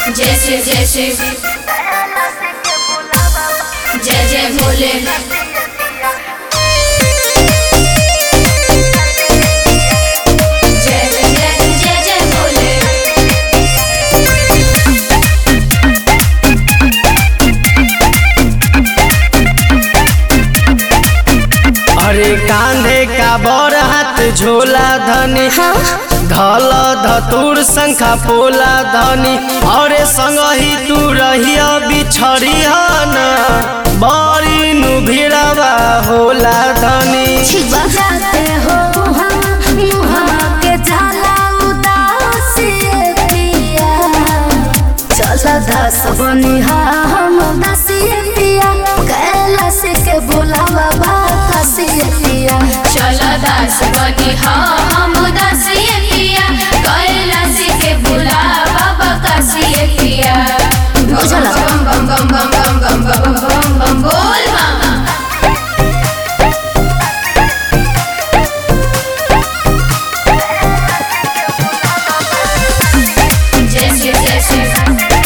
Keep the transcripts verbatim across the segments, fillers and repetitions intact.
जय शिव जय शिव जय जय भोले। जय जय जय जय जय भोले। अरे कांधे का बड़ हाथ झोला धनी धल धतुर शंखा पोला धनी और संगही तू रहिया बिछड़िया न बड़ी नु भिड़वा होला धनी। जाते हो मुहा के जाला उदासी पिया चल दस बनिहा हम दसी पिया कैलाश के बुलावा बासी पिया चल दास बनी हम दासिए पिया कैलाश के बुला बाबा कासिए पिया। बुझला बम बम बम बम बम बम बम बम बम बोल मामा। जय शिव जय शिव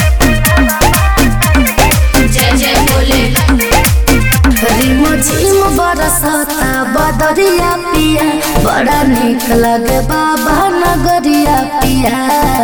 जय जय भोले। रिम झिम बरसता बदरिया पिया बड़ा निक लगे बाबा नगरिया पिया।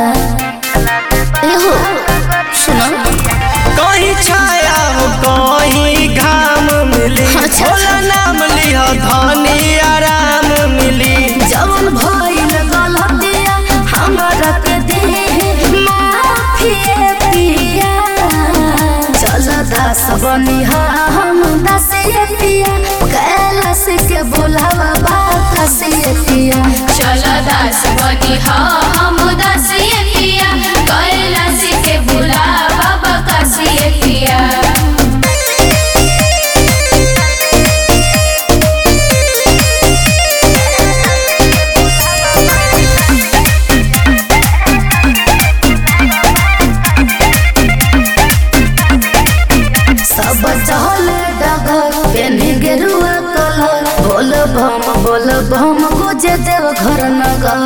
एहो सुनो कहीं छाया हो कहीं घाम मिली अच्छा। भोला नाम लिह धनी आराम मिली। जवन भइल गलतिया हमरा के दे माफी पिया चल दास बनिहा हम दसिए पिया कैलाश के बुलावा बासी पिया। चल दास बनी हम दासिए पिया कैलाश के बुला बाबा कासिए पिया। सब चहल डगर पेन्ही गेरुआ कलर बोल बम बोल बम गुजे देव घर नगर।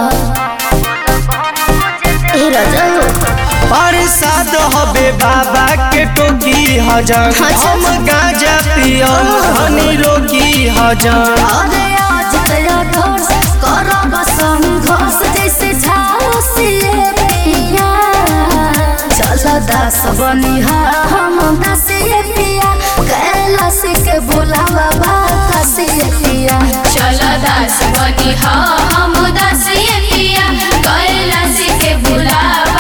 ए राजा प्रसाद हबे बाबा के टोकी हजन अच्छा। हम गांजा पियन धनी रोकी हजन। अरे आज तेरा ढोस करब संघर्ष जैसे झांसिए पिया चल दास बनिहा हम दसिए पिया कैलाश के बुलावा बासी पिया। चल दास बनी हम दासिए पिया कैलाश के बुला